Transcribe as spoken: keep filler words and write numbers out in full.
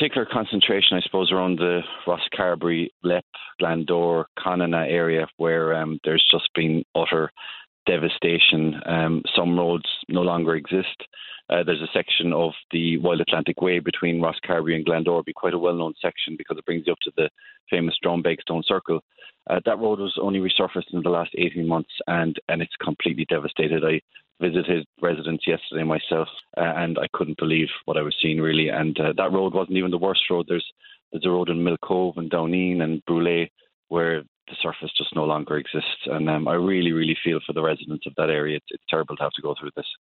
particular concentration, I suppose, around the Rosscarbery, Leap, Glandore, Conana area where um, there's just been utter devastation. Um, some roads no longer exist. Uh, there's a section of the Wild Atlantic Way between Rosscarbery and Glandore, be quite a well-known section because it brings you up to the famous Drombegstone Circle. Uh, that road was only resurfaced in the last eighteen months, and, and it's completely devastated. I visited residents yesterday myself, uh, and I couldn't believe what I was seeing, really. And uh, that road wasn't even the worst road. There's there's a road in Millcove and Downeen and Brulé where the surface just no longer exists. And um, I really, really feel for the residents of that area. It's, it's terrible to have to go through this.